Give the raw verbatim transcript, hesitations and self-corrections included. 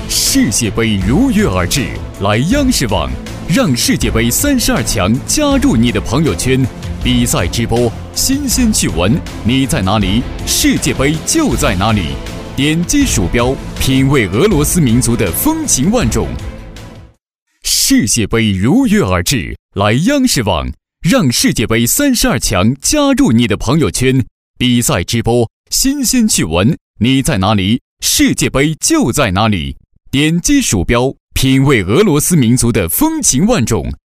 世界杯如约而至，来央视网，让世界杯三十二强加入你的朋友圈。比赛直播，新鲜趣闻，你在哪里？世界杯就在哪里。点击鼠标，品味俄罗斯民族的风情万种。世界杯如约而至，来央视网，让世界杯三十二强加入你的朋友圈。比赛直播，新鲜趣闻，你在哪里？世界杯就在哪里。点击鼠标，品味俄罗斯民族的风情万种。